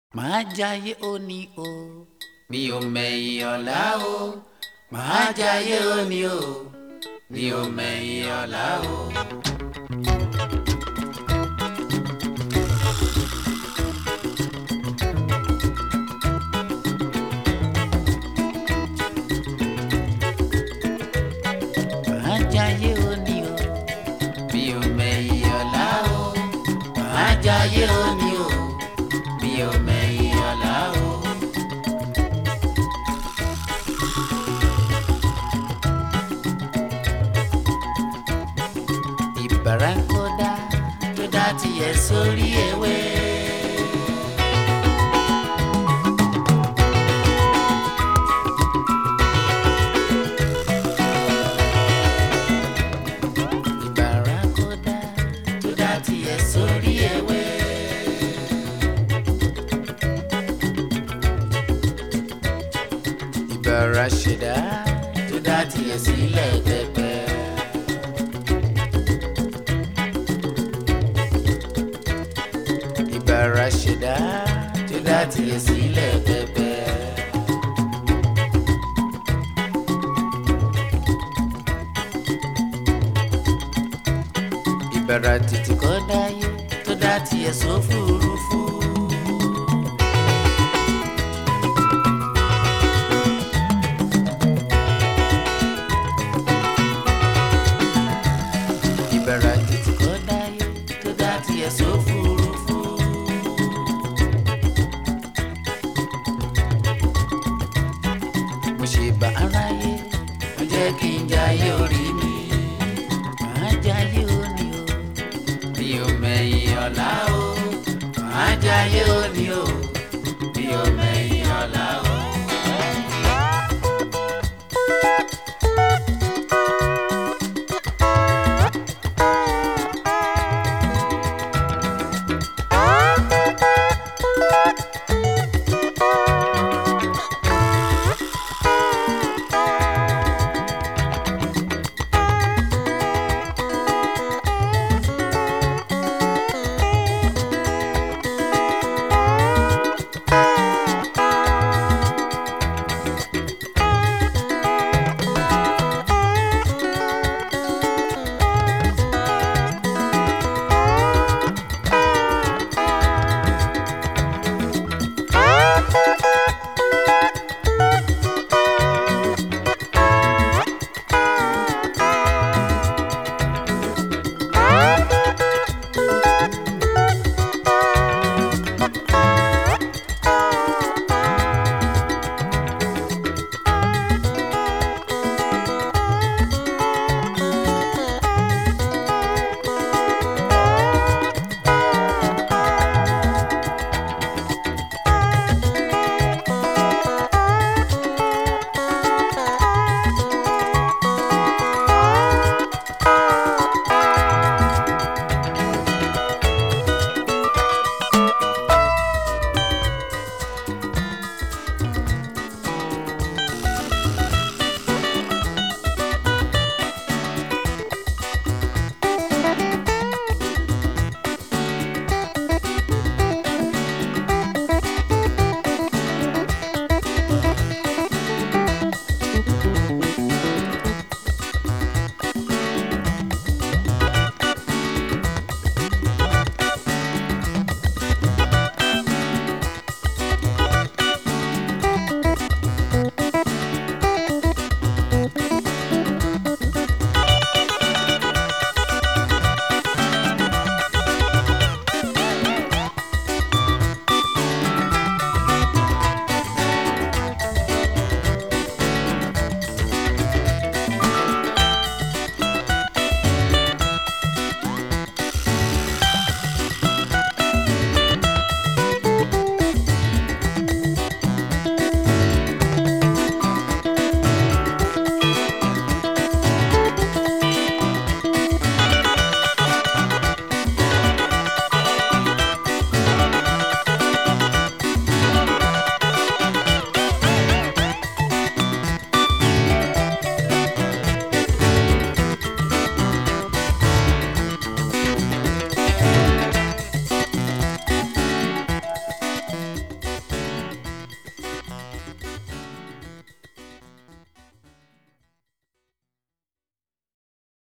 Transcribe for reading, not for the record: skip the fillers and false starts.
Màá jayé òní o, mi ò mẹ̀yìn ọ̀la o. Màá jayé òní o, mi ò mẹ̀yìn ọ̀la o. Màá jayé òní o, mi ò mẹ̀yìn ọ̀la o. Màá jayé òní o, mi ò mẹ̀yìn ọ̀la o. Ìbáraẹ̀kọ́dá tó dá tiẹ̀ sórí ewé. Ìbáraẹ̀kọ́dá tó dá tiẹ̀ sórí ewé. Ìbáraṣẹ̀dá tó dá tiẹ̀ sílẹ̀ pẹpẹ. Ìbáraṣẹ̀dá tó dá tiẹ̀ sílẹ̀ pẹpẹ. Ìbára títí kọ́ dáyé tó dá tiẹ̀ sófurufú.